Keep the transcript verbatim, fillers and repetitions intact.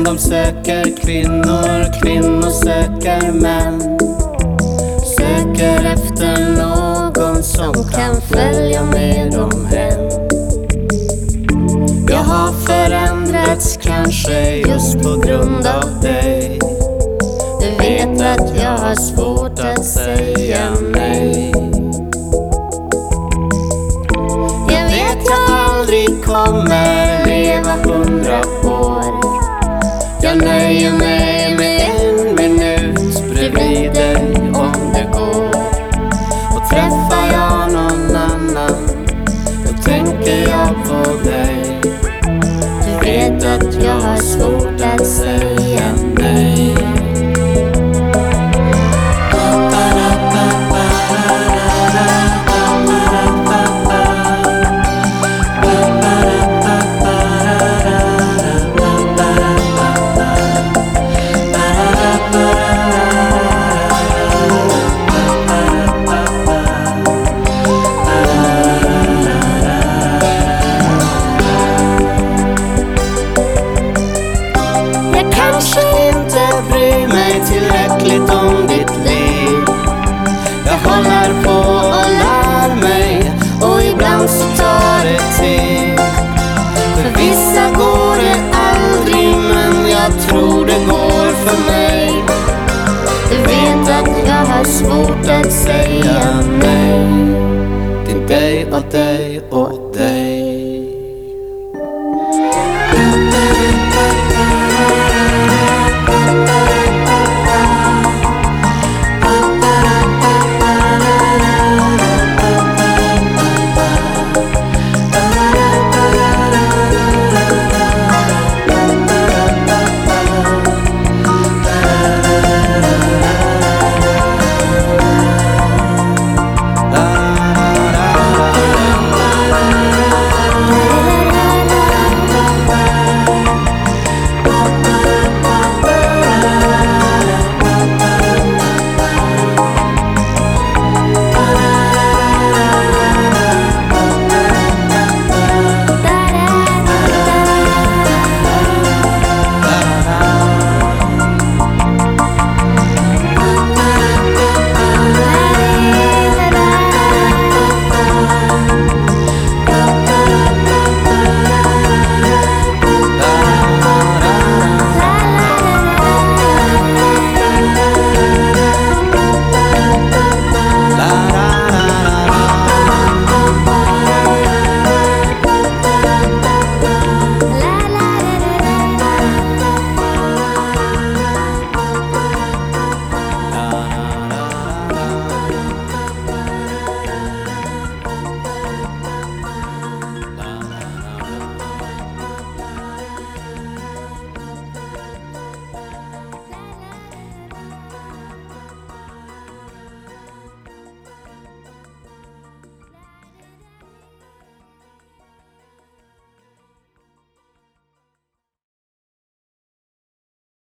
de söker kvinnor, kvinnor söker män. Söker efter någon som kan följa med dem hem. Jag har förändrats kanske just på grund av dig. Du vet att jag har svårt att säga nej. Jag vet jag aldrig kommer leva hundra år. Jag nöjer mig med en minut bredvid dig om det går. Och träffar jag någon annan, då tänker jag på dig. Du vet att jag har svårt att säga nej. Kanske inte bryr mig tillräckligt